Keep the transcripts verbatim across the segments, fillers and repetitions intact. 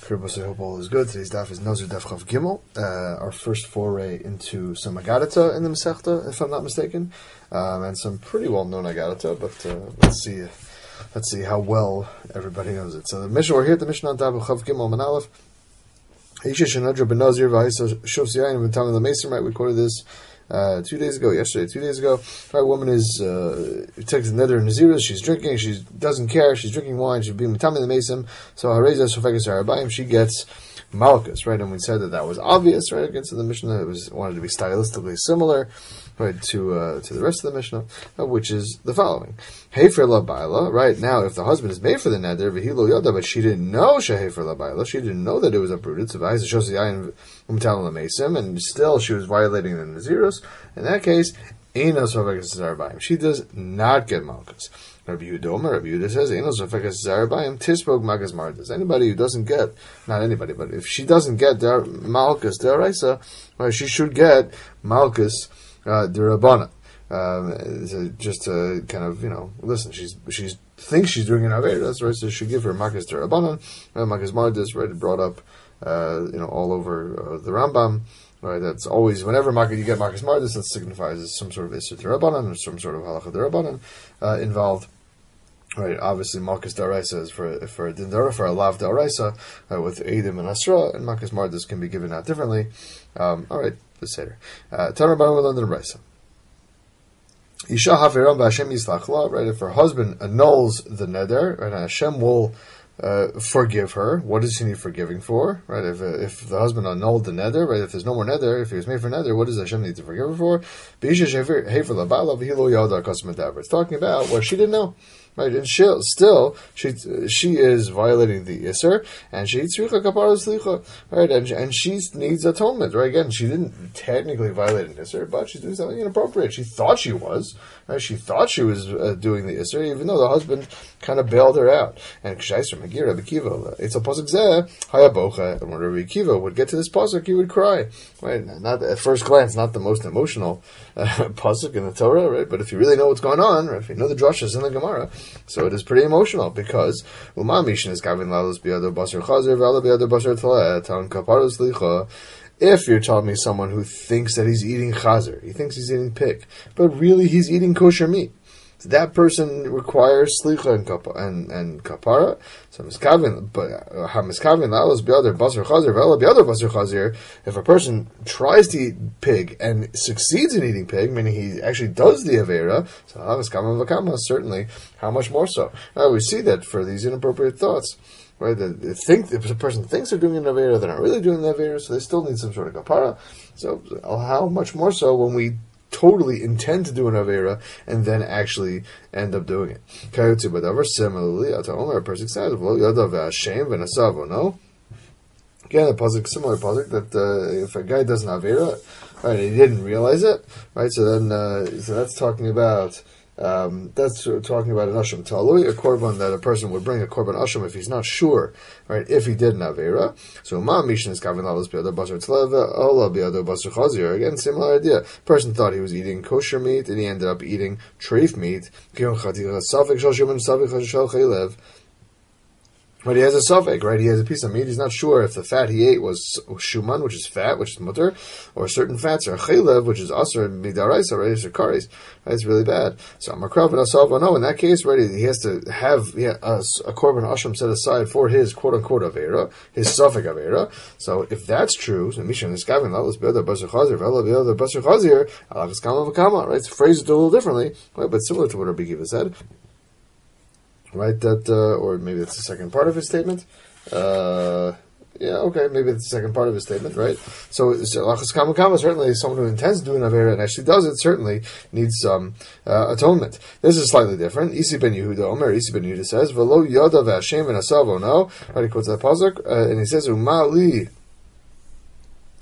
I hope all is good. Today's daf is Nazir Daf Chav Gimel, uh, our first foray into some Agadata in the Masechta, if I'm not mistaken, um, and some pretty well-known Agadata, but uh, let's see let's see how well everybody knows it. So the Mishnah, we're here at the Mishnah on Daf Chav Gimel Manalef. Isha Shenadra Ben Nazir V'Haisa Shos Yayin Ben Tam the Mason, right? We quoted this Uh, two days ago, yesterday, two days ago, right, woman is, uh, takes the nether Naziris, she's drinking, she doesn't care, she's drinking wine, she's being Matami the Mason, so Hareza Sofekas Harabayim, she gets Malchus, right, and we said that that was obvious, right, against the Mishnah, it was, wanted to be stylistically similar, right, to, uh, to the rest of the Mishnah, uh, which is the following. Hefer la baila, right, now, if the husband is made for the nether, v'hilo yoda, but she didn't know shehefer la baila, she didn't know that it was uprooted, so v'haisa shosi yayin Matami the Mason, and still she was violating the Naziros. In that case, Einos Sofekas Zarabayim. She does not get Malchus. Rabbi Yehuda, Rabbi Yehuda says, Einos Sofekas Zarabayim, Tisbog Magas Mardas. Anybody who doesn't get, not anybody, but if she doesn't get der, Malchus Deraisa, well, she should get Malchus uh, Derabana. Um, so just to kind of, you know, listen, she's she's thinks she's doing an Aveda, right? So she should give her Malchus Derabana, uh, Magas Mardas, right? Brought up, uh, you know, all over uh, the Rambam. Right, that's always, whenever you get Marcus Mardis, that signifies some sort of Isser Derabanan or some sort of Halacha Derabanan uh, involved. Right, obviously Marcus Daraisa is for for a Dindara, for a Lav Daraisa, uh, with Eidim and Asra, and Marcus Mardis can be given out differently. Um, all right, the Seder. Tanur Baran with London Raisa. Isha Hafiram B'Hashem Yislachla, right, if her husband annuls the neder, right, Hashem will Uh, forgive her. What does he need forgiving for? Right? If uh, if the husband annulled the nether, right? If there's no more nether, if he was made for nether, what does Hashem need to forgive her for? It's talking about what she didn't know. Right, and she, still she she is violating the Isser, and she right, and and she needs atonement. Right, again, she didn't technically violate an Isser, but she's doing something inappropriate. She thought she was, right? She thought she was uh, doing the Isser, even though the husband kind of bailed her out. And Kshaiser Megira Bekiva, it's a pasuk zeh Hayabocha. And when Rabbi Akiva would get to this pasuk, he would cry. Right, not at first glance, not the most emotional uh, pasuk in the Torah, right? But if you really know what's going on, right? If you know the drashas in the Gemara. So it is pretty emotional because if you're telling me someone who thinks that he's eating chazer, he thinks he's eating pig, but really he's eating kosher meat, so that person requires slicha and kapa, and, and kapara. So miskavin, but hamiskavin lalos bi'adar basar chazer v'ela bi'adar basar chazer. If a person tries to eat pig and succeeds in eating pig, meaning he actually does the avera, so hamiskavin v'kama, certainly, how much more so? Now we see that for these inappropriate thoughts. Right, they think if a person thinks they're doing an avera, they're not really doing the avera, so they still need some sort of kapara. So how much more so when we totally intend to do an avera and then actually end up doing it? Similarly, a person says, no. Again, a pasuk, similar pasuk, that uh, if a guy does an avera, right, he didn't realize it, right? So then, uh, so that's talking about. Um, that's talking about an asham talui, a korban that a person would bring a korban asham if he's not sure, right, if he did an avera. So ma mishin is kavin lalos bi'adar basar tleva, ola bi'adar basar chazir. Again, similar idea. Person thought he was eating kosher meat, and he ended up eating treif meat. But he has a suffix, right? He has a piece of meat. He's not sure if the fat he ate was shuman, which is fat, which is mutter, or certain fats are chaylev, which is asr midaraisa, right? It's karis, right? It's really bad. So amarkrav and asava, no, in that case, right, he has to have yeah, a, a korban asham set aside for his quote unquote avera, his suffix avera. So if that's true, so mishan is gavin lalos be'adar basar chazir, v'ela be'adar basar chazir, alachas kama v'kama, right? It's phrased a little differently, right? But similar to what Rabbi Akiva said. Right, that, uh, or maybe it's the second part of his statement. Uh, yeah, okay, maybe it's the second part of his statement, right? So, Lachas Kama Kama, certainly someone who intends to do an Avera and actually does it, certainly needs some uh, atonement. This is slightly different. Isi ben Yehuda Omer, Isi ben Yehuda says, V'lo yoda v'Hashem v'nasavo, no? Right, he quotes that pasuk, uh, and he says, Uma li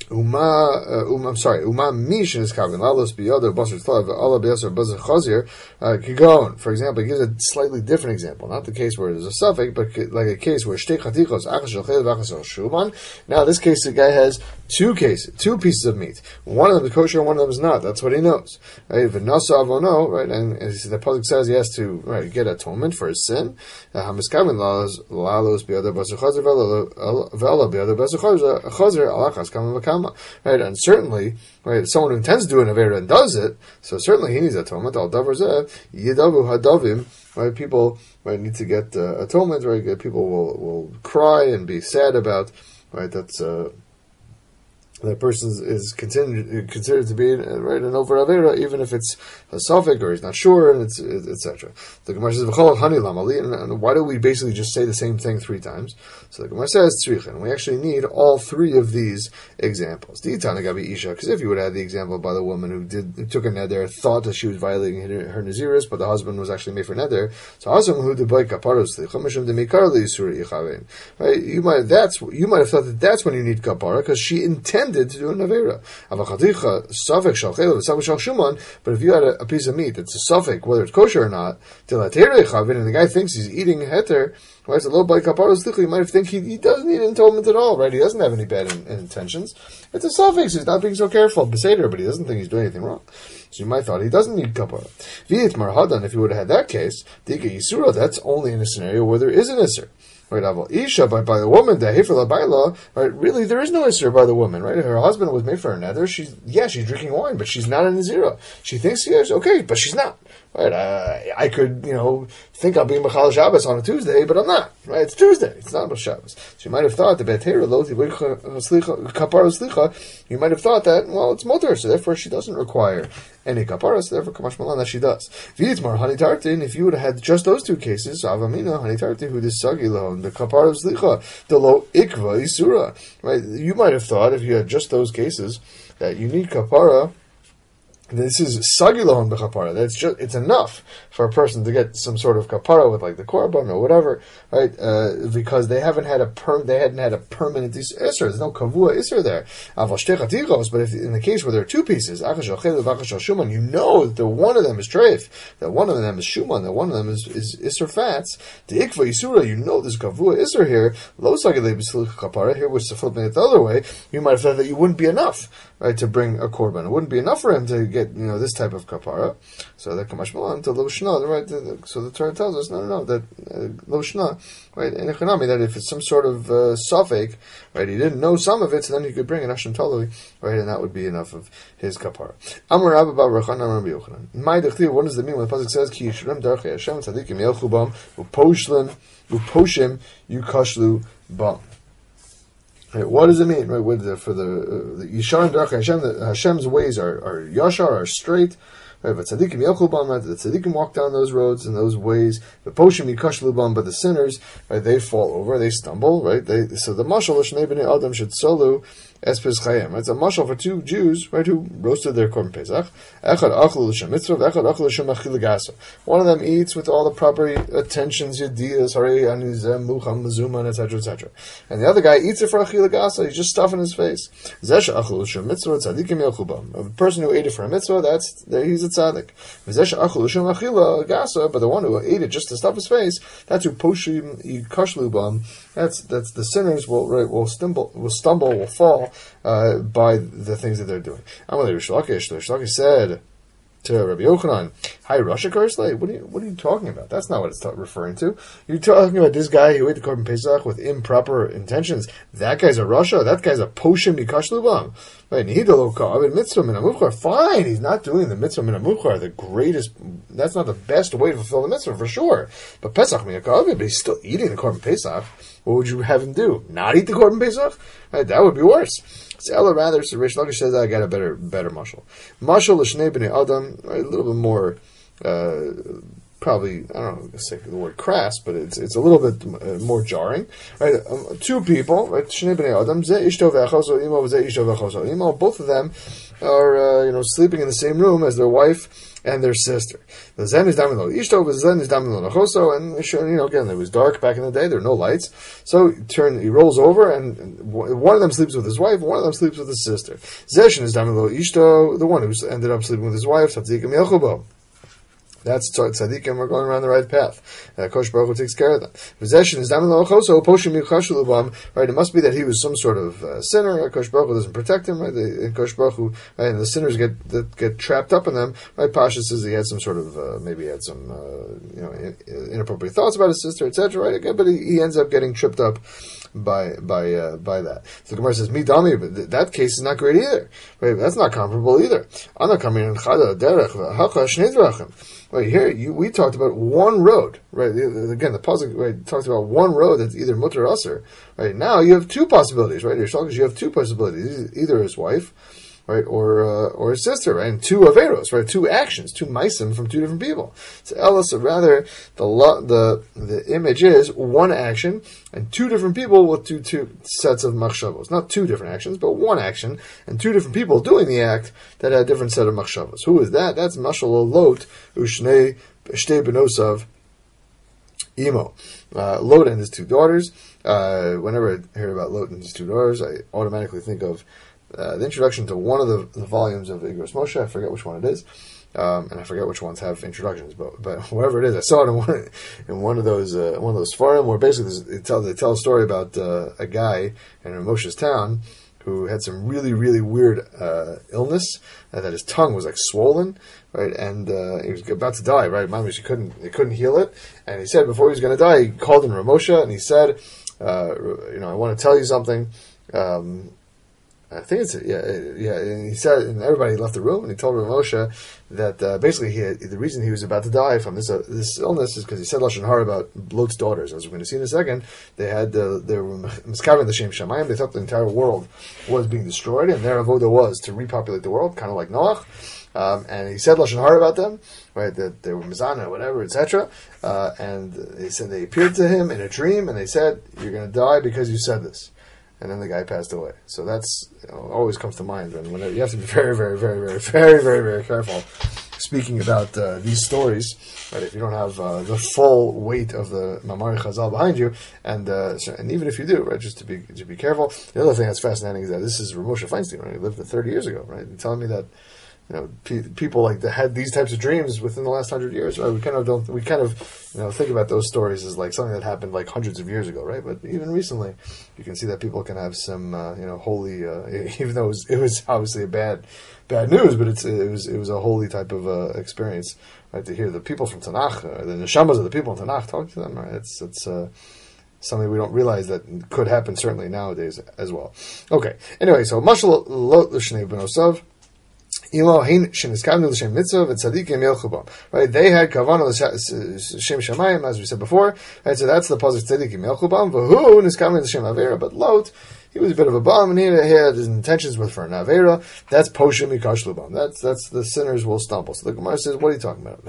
Uma, uh, um, I'm sorry, Uma Mish is Kavin, Lalos Biyada, Basar Tlav, Allah Biyasar, Bazar Chazir, Kigon. For example, he gives a slightly different example. Not the case where there's a suffix, but like a case where Shtei Chatichos, Achash Ochel, Vachas Shuman. Now, this case, the guy has two cases, two pieces of meat. One of them is kosher and one of them is not. That's what he knows. Right? V'nasa avono, right? And as the Pasuk says, he has to, right, get atonement for his sin. Hamis Kavin, Lalos Biyada, Basar Chazir, V'Allah Biyada, Basar Chazir, Alachas Kavin V'Kavin. Right, and certainly, right, someone who intends to do an avera and does it, so certainly he needs atonement. Al davar zeh yidavu hadavim. Right, people right need to get uh, atonement. Right, people will will cry and be sad about. Right, that's. Uh, that person is considered considered to be uh, right an over avera, even if it's a suffix or he's not sure, and it's et cetera. The Gemara says, "V'chol hani lamali," and why do we basically just say the same thing three times? So the Gemara says, "Tzrichin." We actually need all three of these examples. Di'itana gabi isha, because if you would have the example by the woman who did who took a neder, thought that she was violating her, her naziris, but the husband was actually made for neder. So hasam hu debay kaparos licham demikar liisuri yichavein. Right, you might that's you might have thought that that's when you need kapara because she intended to do an avera. But if you had a, a piece of meat that's a suffix, whether it's kosher or not, and the guy thinks he's eating heter, right? So low by kaparos licha, you might think he, he doesn't need atonement at all, right? He doesn't have any bad in, in intentions. It's a suffix. He's not being so careful, beseder, but he doesn't think he's doing anything wrong. So you might have thought he doesn't need kapara. V'it marhadan, if you would have had that case, dika yisura, that's only in a scenario where there is an isser. Right, Aval Isha, by, by the woman, the Hefer Labaila, right, really, there is no Isser by the woman, right? Her husband was made for a nether. She's, yeah, she's drinking wine, but she's not in the zero. She thinks she is, okay, but she's not. Right, uh, I could, you know, think I'll be Machal Shabbos on a Tuesday, but I'm not. Right, it's Tuesday. It's not about Shabbos. She might have thought the Betera Lo Kapara Slicha. You might have thought that, well, it's Motor, so therefore she doesn't require any Kapara, so therefore Kamash Malan that she does. V'yitmar Hanitartin, if you would have had just those two cases, Avamina Hanitartin, who this Sagi Lo, the Kapara Slicha, the Lo Ikva Isura. Right, you might have thought if you had just those cases that you need Kapara. This is sagilohon b'chapara. That's just it's enough for a person to get some sort of kapara with like the korban or whatever, right? Uh, because they haven't had a perm, they hadn't had a permanent isser. There's no kavua isser there. But if in the case where there are two pieces, you know that the one of them is treif, that one of them is shuman, that one of them is, is isser fats. The ikva isura, you know there's kavua isser here. Lo sagilei b'slich kapara. Here, which is flipping it the other way, you might have thought that you wouldn't be enough, right, to bring a korban. It wouldn't be enough for him to get, you know, this type of kapara. So that kamash malan to lo shna, right? So the Torah tells us, no, no, no, that uh, lo shna, right? In economy, that if it's some sort of uh, suffix, right, he didn't know some of it, so then he could bring an asham talui, right, and that would be enough of his kapara. Amar Rabba bar Rachan Amar Rabbi Yochanan. My dechtiv, what does it mean when the pasuk says ki yishrem darchei Hashem tzadikim yelchu bam uposhlim uposhim yukashlu bam? Right, what does it mean? Right, with the, for the uh, the Yishar and Darchei Hashem, the, Hashem's ways are, are Yashar, are straight. Right, but tzaddikim yelchu bam, the tzaddikim walk down those roads and those ways. The poshim yikashlu bam, but the sinners, right, they fall over, they stumble. Right, they so the mashal l'shnei bnei adam should solu espes chayim. Right, it's a mashal for two Jews, right, who roasted their korban pesach. Echad achlu l'shem mitzvah, echad achlu l'shem achil gasa. One of them eats with all the proper attentions, yediyas, harei anizem, mucham, mazuman, et cetera, et cetera. And the other guy eats it for achil gasa. He's just stuffing his face. Zesh achlu l'shem mitzvah, tzadikim yelchu bam. A person who ate it for a mitzvah, that's he's a tzaddik. Zesh achlu l'shem achil gasa, but the one who ate it just to stuff his face, that's who poshim yikashlu bam. That's that's the sinners will right, will stumble, will stumble, will fall uh, by the things that they're doing. Amalei Rish Lakish, Rish Lakish said to Rabbi Yochanan, "Hi, Rasha Karsley. What are you what are you talking about? That's not what it's t- referring to. You're talking about this guy who ate the korban pesach with improper intentions. That guy's a Rasha. That guy's a poshim nikashlu bam. Right? Fine, he's not doing the mitzvah min hamuchar, the greatest. That's not the best way to fulfill the mitzvah for sure. But pesach miyakav, but he's still eating the korban pesach. What would you have him do? Not eat the korban pesach? Right? That would be worse." So Ella rather, so Rish Lakish says, I got a better better mashal. Mashal l'shnei b'nei adam, right, a little bit more uh, probably, I don't know, let's say the word crass, but it's it's a little bit uh, more jarring, right? Um, two people, right? Shnei bnei adam, ze ishto ve'achoso imo, ze ishto ve'achoso imo. Both of them are, uh, you know, sleeping in the same room as their wife and their sister. The zen is damilo ishto, the zen is damilo nachoso, and you know, again, it was dark back in the day. There were no lights, so he turn he rolls over, and one of them sleeps with his wife, one of them sleeps with his sister. Zeshin is damilo ishto, the one who ended up sleeping with his wife, tzadikim yelchubo. That's tzaddikim are going around the right path. Uh, Kosh Baruch Hu takes care of them. Possession is right. It must be that he was some sort of uh, sinner. Kosh Baruch Hu doesn't protect him. Right. The, Kosh Baruch Hu, right, and the sinners get that get trapped up in them. Right. Pasha says he had some sort of uh, maybe he had some uh, you know in, inappropriate thoughts about his sister, et cetera. Right. Again, but he, he ends up getting tripped up by by uh, by that. So the Gemara says, "Mi dami," but th- that case is not great either. Right. That's not comparable either. Ana kamin and chada derech v'hacha shnei drachim. Right here, you, we talked about one road, right? Again, the puzzle, right, talked about one road that's either mutter or usher. Right now, you have two possibilities, right? You have two possibilities, either his wife, right, or uh, or his sister, right? And two averos, right? Two actions, two meisim from two different people. So Ellis, rather, the lo- the the image is one action and two different people with two two sets of machshavos. Not two different actions, but one action and two different people doing the act that had a different set of machshavos. Who is that? That's mashal lot ushnei shtei benosav imo. Uh, Lot and his two daughters. Uh, whenever I hear about Lot and his two daughters, I automatically think of Uh, the introduction to one of the, the volumes of Igros Moshe. I forget which one it is, um, and I forget which ones have introductions. But but whoever it is, I saw it in one in one of those uh, one of those forums where basically they tell they tell a story about uh, a guy in Moshe's town who had some really really weird uh, illness, uh, that his tongue was like swollen, right, and uh, he was about to die. Right, Mamish, he couldn't they couldn't heal it, and he said before he was going to die, he called in Ramosha and he said, uh, you know, I want to tell you something. Um, I think it's yeah, yeah. And he said, and everybody left the room, and he told Ramosha that uh, basically he had, the reason he was about to die from this uh, this illness is because he said lashon hara about Lot's daughters. As we're going to see in a second, they had uh, they were miskaven the shem shamayim. They thought the entire world was being destroyed, and their avoda was to repopulate the world, kind of like Noach. Um, and he said lashon hara about them, right? That they were mizana, whatever, et cetera. Uh, and they said they appeared to him in a dream, and they said, "You're going to die because you said this." And then the guy passed away. So that's, you know, always comes to mind. And whenever, you have to be very, very, very, very, very, very, very careful speaking about uh, these stories. Right? If you don't have uh, the full weight of the Mamari Chazal behind you, and uh, so, and even if you do, right, just to be to be careful. The other thing that's fascinating is that this is Ramosha Feinstein. Right? He lived thirty years ago. Right? And telling me that, you know, pe- people like that had these types of dreams within the last hundred years. Right? We kind of don't. We kind of, you know, think about those stories as like something that happened like hundreds of years ago, right? But even recently, you can see that people can have some, uh, you know, holy. Uh, even though it was, it was obviously a bad, bad news, but it's it was it was a holy type of uh, experience, right? To hear the people from Tanakh, uh, the neshamas of the people in Tanakh, talk to them, right? It's it's. Uh, Something we don't realize that could happen certainly nowadays as well. Okay. Anyway, so mashal lot l'shnei benosav. Right, they had kavanah l'shem shamayim, as we said before. Right, so that's the positive tzadikim yelchubam. V'hu niskamin l'shem avera, but Lot, he was a bit of a bum, and he had his intentions with for an avera. That's poshem mikashlubam. That's that's the sinners will stumble. So the Gemara says, what are you talking about?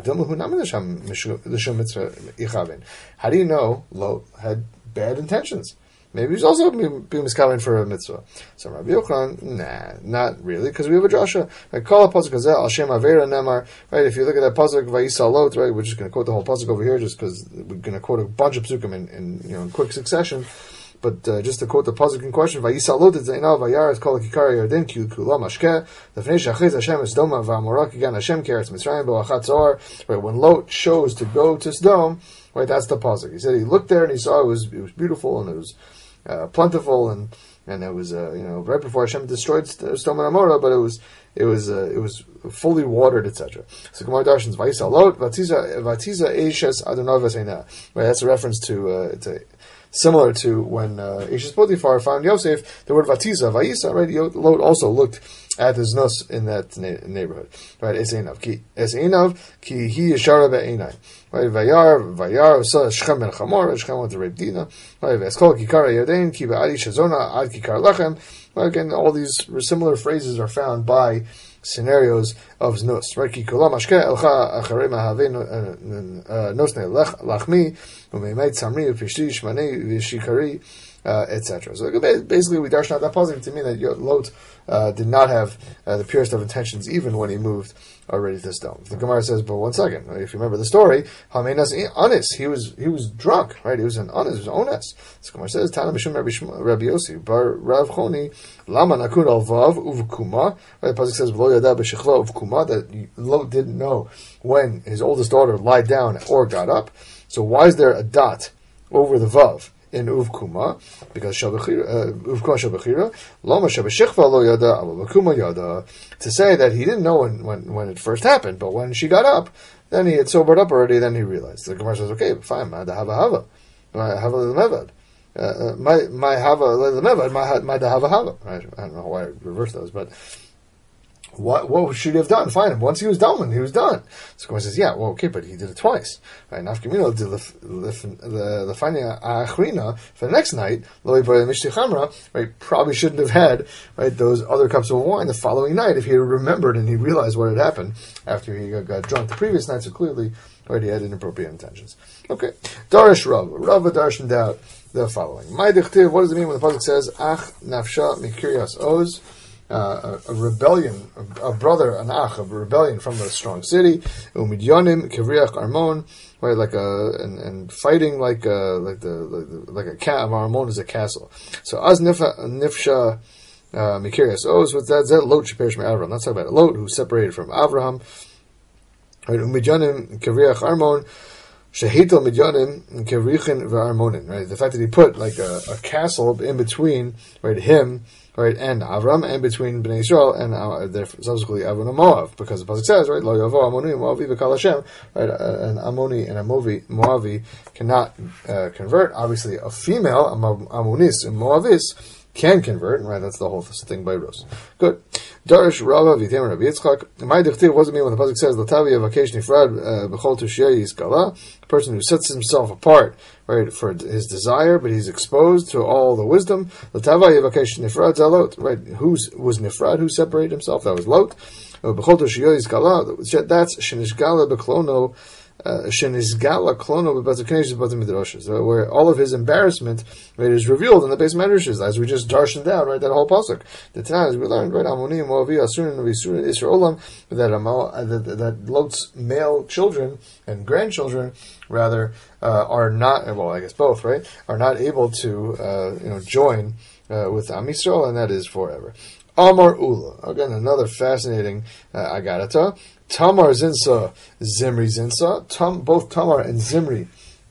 How do you know Lot had bad intentions? Maybe he's also being miskaven for a mitzvah. So Rabbi Yochanan, nah, not really, because we have a drasha. Right, call a pasuk hazeh al shem avera nemar. Right, if you look at that pasuk vayisa Lot, right, we're just going to quote the whole pasuk over here, just because we're going to quote a bunch of psukim in, in you know in quick succession. But uh, just to quote the pasuk in question, vayisa Lot zainav vayaret kol kikar yarden ki kula mashke lefnei shachriz Hashem esdoma va'amorak again Hashem keretz Mitzrayim bo'achat zohar. Right, when Lot chose to go to Sodom, right, that's the pasuk. He said he looked there and he saw it was it was beautiful and it was Uh, plentiful, and and it was uh, you know right before Hashem destroyed Sodom and Amorah, but it was it was uh, it was fully watered, et cetera. So Gemara Darshans Vayisa Lot Vatiza Vatiza Eishes Adonai V'Seina. Right, that's a reference to uh, to similar to when uh, Eishes Potiphar found Yosef. The word Vatiza Vayisa, right? Lot also looked at his nus in that na- neighborhood, right? Eseinav ki Eseinav ki he yishara be'enai. Right, Vayar, Vayar, so Shechem ben Chamor, Shechem went to Reb Dina. Right, Veskol Kikar Yarden, Ki Ba'adi Shazona, Ad Kikar Lechem. Right, again, all these similar phrases are found by scenarios of znus. Right? Ki kolam ashke elcha acharei mahavei nosne lachmi umeimei tzamri upishti shmanei v'shikari, et cetera. So basically, we darshan out that positive to mean that Lot uh, did not have uh, the purest of intentions, even when he moved already to stone. The Gemara says, but one second, right? If you remember the story, Hamenas Anis, he was he was drunk, right? He was an Anis, he was Ones. The Gemara says, Tana Mishum Rabbi Yossi, Bar Rav Choni, Lama Nakun al Vav Uvkuma. Right? The pasuk says, V'lo Yada B'Shechla Uvkuma, that Lot didn't know when his oldest daughter lied down or got up. So why is there a dot over the Vav in Uvkuma? Because Uvkuma Shabachira, Loma Shabashechva Lo Yada, Avakuma Yada, to say that he didn't know when, when, when it first happened, but when she got up, then he had sobered up already, then he realized. The Gemara says, okay, fine, Ma Hava Hava, Ma Hava Lemevad. My my Hava Lemevad, my Hava Hava. I don't know why I reversed those, but What what should he have done? Fine. Once he was done, when he was done. So Gemara says, yeah, well, okay, but he did it twice. Right? Nafkamino did the finding achrina for the next night. Loi mishti chamra. Right? Probably shouldn't have had right those other cups of wine the following night if he had remembered and he realized what had happened after he got, got drunk the previous night. So clearly, right, he had inappropriate intentions. Okay. Darish Rav. Rav darshan out the following. My dichtiv. What does it mean when the pasuk says ach nafsha mikiryas oz? Uh, a, a rebellion, a, a brother, an ach, a rebellion from a strong city, umidyonim kivriach armon, right, like a and, and fighting like a like the like, the, like a cat. Armon is a castle. So az nifsha nifsha mikirias oz with that zet Lot sheperish from Avraham. Let's talk about it. Lot, who separated from Avraham. Right, umidyonim kivriach armon. Shehitel midyanim kivrichin v'armonin. Right, the fact that he put like a, a castle in between, right, him. Right, and Avram, and between Bnei Israel and uh, their subsequently Avon and Moav, because the pasuk says, right, Lo Yavo Amoni Moavi V'Kal Hashem, right, uh, an Ammoni and a Moavi, Moavi cannot uh, convert. Obviously, a female, a Ammonis and Moavis, can convert, right? That's the whole thing by Rose. Good. Darish Rava Vitem Rabbi Yitzchak. My dichtiv, what does it mean when the pasuk says Latavi Avakesh Nifrad B'Chol Tushiyah Yizkala? A person who sets himself apart, right, for his desire, but he's exposed to all the wisdom. Latavi Avakesh Nifrad Zalot. Right? Who was Nifrad? Who separated himself? That was Lot. B'Chol Tushiyah Yizkala. That's Shenishgala B'Klono. Shenizgala klono b'batzuknesh b'batzim midrashes, where all of his embarrassment, right, is revealed in the base madrashes, as we just darshaned out, right, that whole pasuk. The Tanakh, as we learned, right, Amoni Moavi Asurin V'Isurin Israelam, that that that Lot's male children and grandchildren, rather, uh, are not, well, I guess both, right, are not able to, uh, you know, join uh, with Am Yisrael, and that is forever. Amar Ula, again, another fascinating uh, agadata. Tamar Zinsa, Zimri Zinsa. Tam, both Tamar and Zimri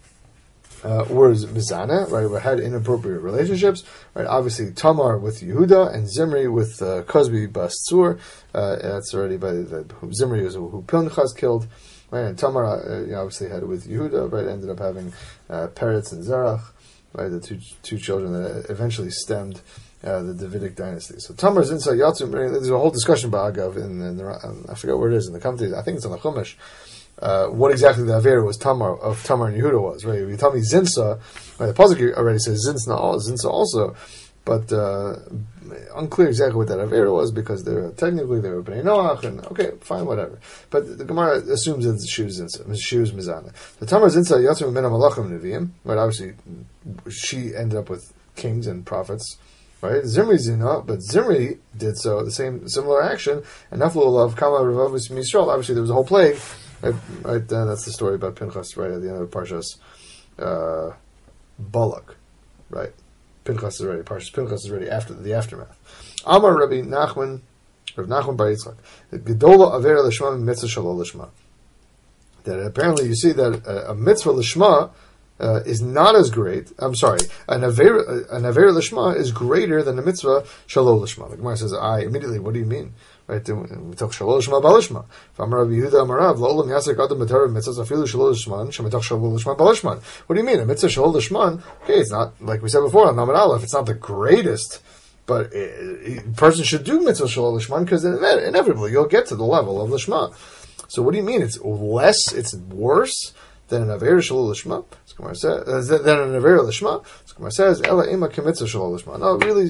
uh, were Mizana, right? We had inappropriate relationships, right? Obviously, Tamar with Yehuda and Zimri with uh, Kozbi Bas Tzur. Uh, that's already by the, who Zimri is who Pinchas killed, right? And Tamar uh, you know, obviously had it with Yehuda, right? Ended up having uh, Peretz and Zerach, right? The two two children that eventually stemmed Uh, the Davidic dynasty. So Tamar Zinsa Yatzum. There's a whole discussion by Agav in, in the, I forget where it is in the commentaries. I think it's on the Chumash. Uh, what exactly the Avera was Tamar of Tamar and Yehuda was, right? If you tell me Zinsa, right, the pasuk already says Zinsa, Zinsa also, but uh, unclear exactly what that Avera was because they're technically they were Bnei Noach, and okay, fine, whatever. But the Gemara assumes that she was Zinsa, she was Mizana. The Tamar Zinsa Yatzum Min Malachim Neviim, right? Obviously, she ended up with kings and prophets. Right, Zimri Zina, but Zimri did so, the same similar action, and Naflu of Kama Ravavis Yisrael. Obviously, there was a whole plague. Right, right uh, that's the story about Pinchas, right at the end of Parshas uh, Balak. Right, Pinchas is already Parshas Pinchas is already after the aftermath. Amar Rabbi Nachman, Rabbi Nachman Bar Yitzchak, Gedola Avera Lishma Mitzvah Shalol Lishma. That apparently you see that a, a mitzvah lishma. Uh, is not as great. I'm sorry, an avera, an avera lishma is greater than a mitzvah shalol lishma. The Gemara says, "I immediately." What do you mean? Right? We talk shalol lishma balishma. Amar Rabbi Yehuda Amarav Lo'olam Yasek Adam B'Torah Mitzvahs Afilu Shalol Lishman Shemitach Shalol Lishma Balishman. What do you mean? A mitzvah shalol lishman? Okay, it's not like we said before on Naman Aleph. It's not the greatest, but a person should do mitzvah shalol lishman because inevitably you'll get to the level of lishma. So what do you mean? It's less. It's worse than an avera shalol lishma. Then an avera lishma. Gemara says, "Ela ima kemitzvah shalol lishma." No, really,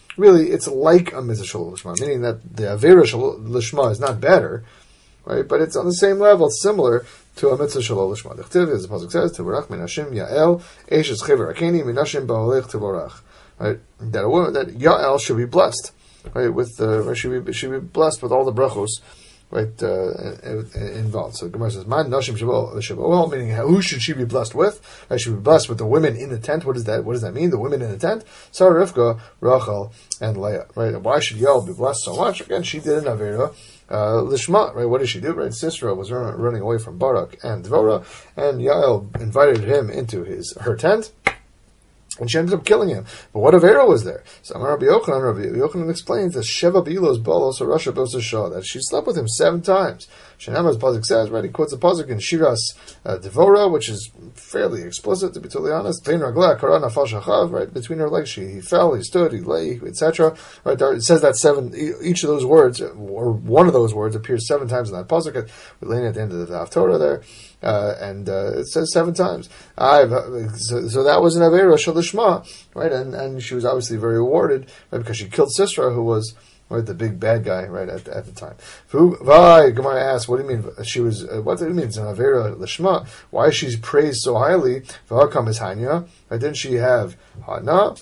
really it's like a mitzvah shalol lishma, meaning that the avera shalol lishma is not better, right? But it's on the same level, it's similar to a mitzvah shalol lishma. The chtiv, as the pasuk says, "Tivorach minashim Yael eshes chever akeni minashim ba'olech tivorach." Right, that a woman, that Yael should be blessed, right? With uh, should be should be blessed with all the brachos, right? Uh, involved. So the Gemara says, "Man nashim shabo," meaning who should she be blessed with? Right, she should be blessed with the women in the tent. What does that? What does that mean? The women in the tent: Sarah, Rivka, Rachel, and Leah. Right? And why should Yael be blessed so much? Again, she did an avera. Uh, Lishma, right? What did she do? Right? Sisera was run, running away from Barak and Dvorah, and Yael invited him into his her tent. And she ended up killing him. But what avera was there? So Amar Rabbi Yochanan, Rabbi Yochanan explains that Sheva Bilos Bolos or Rasha Bosa Shah, that she slept with him seven times. Shenama's pasuk says, right? He quotes a pasuk in Shiras uh, Devora, which is fairly explicit, to be totally honest. Bein Ragla Kara Nafal Shachav, right? Between her legs, she he fell, he stood, he lay, et cetera. Right? There, it says that seven. Each of those words, or one of those words, appears seven times in that pasuk. We're laying at the end of the Haftorah there. Uh, and uh, it says seven times. I've, uh, so, so that was an avera shalishma, right? And and she was obviously very rewarded, right? Because she killed Sisera, who was right the big bad guy, right at at the time. Vai Gemara asks, what do you mean? She was. Uh, what do you mean? It's an avera lishma. Why is she praised so highly? V'hakam is hanya. Right? Didn't she have hana?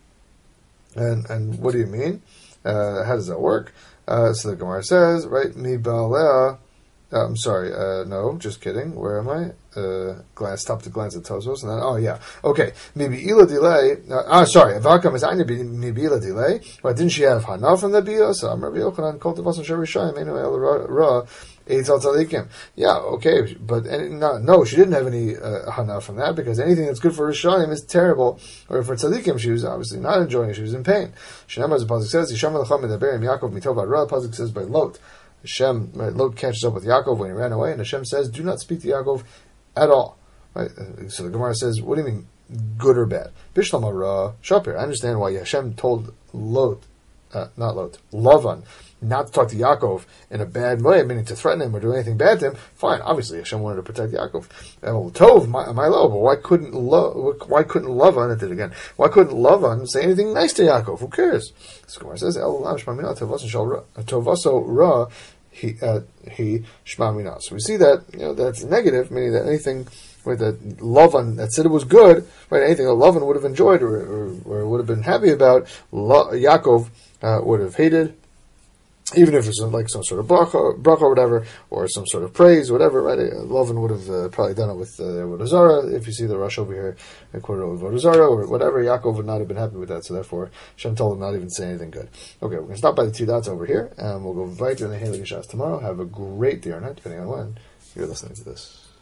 And and what do you mean? Uh, how does that work? Uh, so the Gemara says, right? Mi ba'alea. Uh, I'm sorry, uh, no, just kidding. Where am I? Uh, glance, stop to glance at Tosfos, and then, oh yeah, okay. Maybe ila delay. Uh, ah, sorry. Avakam is anya maybe ila delay. Why didn't she have hana from the bia? So I'm Rabbi Yochanan called the Vasan Sharishayim Enu El Ra Eitzal Tzadikim. Yeah, okay, but and, no, no, she didn't have any uh, hana from that because anything that's good for Rishayim is terrible. Or for Tzadikim, she was obviously not enjoying it; she was in pain. Shenamar, the pasuk says, "Yisham Elacham Medaber Yaakov Mitov Ra." Pasuk says by Lot. Hashem, right, Lot catches up with Yaakov when he ran away, and Hashem says, "Do not speak to Yaakov at all." Right? So the Gemara says, "What do you mean, good or bad?" Bishlam Ra Shapir. I understand why Hashem told Lot, uh, not Lot, Lavan, not to talk to Yaakov in a bad way, meaning to threaten him or do anything bad to him. Fine, obviously Hashem wanted to protect Yaakov. Well, Tov, my, my love, but why couldn't Lo, why couldn't Lavan? I did it again. Why couldn't Lavan say anything nice to Yaakov? Who cares? So Gemara says, "El Lam Shmamina Tovaso Ra." He uh, he shma mina. So we see that you know that's negative, meaning that anything right, that Lavan that said it was good, right? Anything that Lavan would have enjoyed or, or, or would have been happy about, La, Yaakov uh, would have hated. Even if it's like some sort of bracha, bracha or whatever, or some sort of praise, whatever, right? Lavan would have uh, probably done it with uh, Avodah Zarah. If you see the rush over here, I quoted with Avodah Zarah or whatever, Yaakov would not have been happy with that. So therefore, Shem told him not even to say anything good. Okay, we're going to stop by the two dots over here, and we'll go right to the Heilig Shas tomorrow. Have a great day or night, depending on when you're listening to this.